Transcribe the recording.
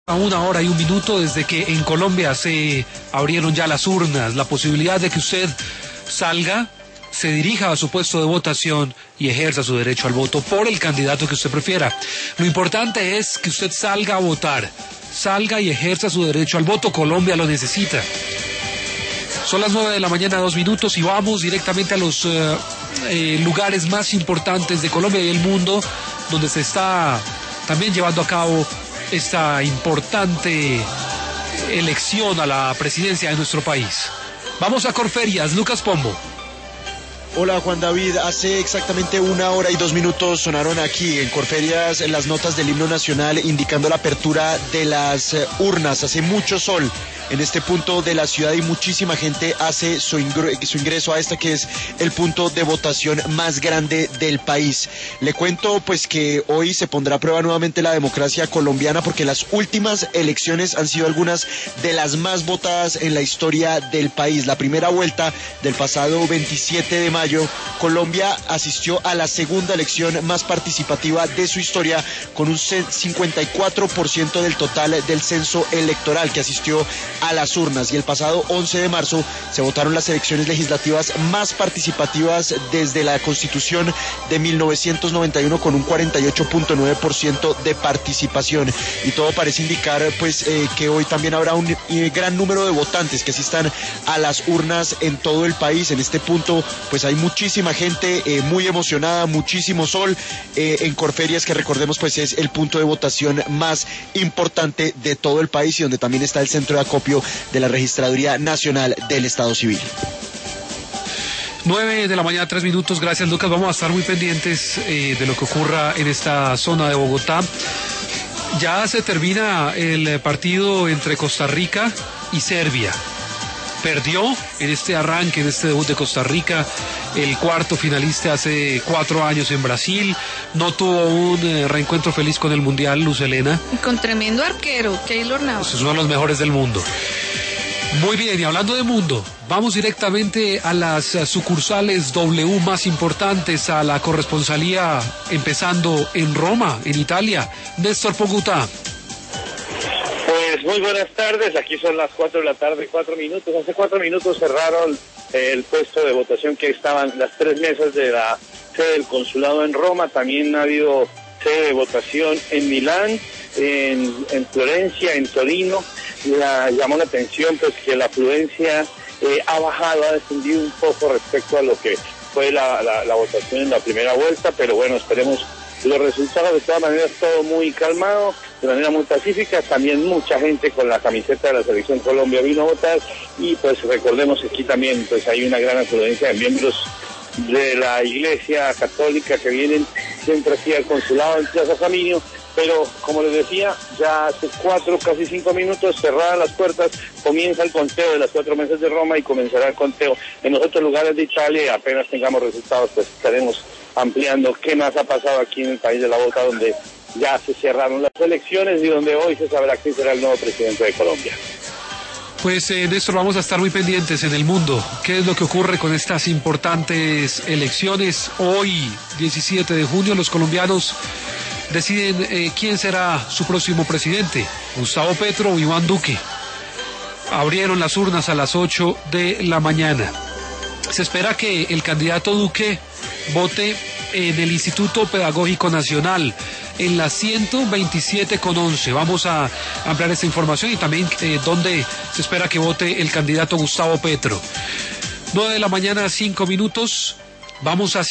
A 1 hora y 1 minuto desde que en Colombia se abrieron ya las urnas, la posibilidad de que usted salga, se dirija a su puesto de votación y ejerza su derecho al voto por el candidato que usted prefiera. Lo importante es que usted salga a votar, salga y ejerza su derecho al voto. Colombia lo necesita. Son las 9 de la mañana, 2 minutos, y vamos directamente a los lugares más importantes de Colombia y el mundo, donde se está también llevando a cabo esta importante elección a la presidencia de nuestro país. Vamos a Corferias, Lucas Pombo. Hola Juan David, hace exactamente 1 hora y 2 minutos sonaron aquí en Corferias las notas del himno nacional indicando la apertura de las urnas. Hace mucho sol en este punto de la ciudad y muchísima gente hace su ingreso a que es el punto de votación más grande del país. Le cuento pues que hoy se pondrá a prueba nuevamente la democracia colombiana, porque las últimas elecciones han sido algunas de las más votadas en la historia del país. La primera vuelta del pasado 27 de mayo, Colombia asistió a la segunda elección más participativa de su historia, con un 54% del total del censo electoral que asistió a las urnas, y el pasado 11 de marzo se votaron las elecciones legislativas más participativas desde la Constitución de 1991, con un 48.9% de participación, y todo parece indicar pues que hoy también habrá un gran número de votantes que asistan a las urnas en todo el país. En este punto pues hay muchísima gente muy emocionada, muchísimo sol en Corferias, que recordemos pues es el punto de votación más importante de todo el país y donde también está el centro de acopio de la Registraduría Nacional del Estado Civil. 9 de la mañana, 3 minutos. Gracias, Lucas. Vamos a estar muy pendientes de lo que ocurra en esta zona de Bogotá. Ya se termina el partido entre Costa Rica y Serbia. Perdió en este arranque, en este debut de Costa Rica, el cuarto finalista hace 4 años en Brasil. No tuvo un reencuentro feliz con el Mundial, Luz Helena. Y con tremendo arquero, Keylor Navas. Es uno de los mejores del mundo. Muy bien, y hablando de mundo, vamos directamente a las sucursales W más importantes, a la corresponsalía, empezando en Roma, en Italia. Néstor Pogutá. Pues muy buenas tardes, aquí son las 4 de la tarde, 4 minutos. Hace 4 minutos cerraron el puesto de votación, que estaban las 3 mesas de la sede del consulado en Roma. También ha habido sede de votación en Milán, en Florencia, en Torino. Llamó la atención pues que la afluencia ha bajado, ha descendido un poco respecto a lo que fue la votación en la primera vuelta, pero bueno, esperemos los resultados. De todas maneras, todo muy calmado, de manera muy pacífica. También mucha gente con la camiseta de la Selección Colombia vino a votar, y pues recordemos que aquí también pues hay una gran afluencia de miembros de la Iglesia Católica que vienen siempre aquí al consulado en Plaza Flaminio. Pero como les decía, ya hace 4, casi 5 minutos, cerradas las puertas, comienza el conteo de las 4 mesas de Roma y comenzará el conteo en los otros lugares de Italia, y apenas tengamos resultados pues estaremos ampliando qué más ha pasado aquí en el país de la Boca, donde ya se cerraron las elecciones y donde hoy se sabrá quién será el nuevo presidente de Colombia. Pues Néstor, vamos a estar muy pendientes en el mundo. ¿Qué es lo que ocurre con estas importantes elecciones? Hoy, 17 de junio, los colombianos deciden quién será su próximo presidente, Gustavo Petro o Iván Duque. Abrieron las urnas a las 8 de la mañana. Se espera que el candidato Duque vote en el Instituto Pedagógico Nacional, en la 127/11. Vamos a ampliar esta información y también dónde se espera que vote el candidato Gustavo Petro. 9 de la mañana, 5 minutos. Vamos a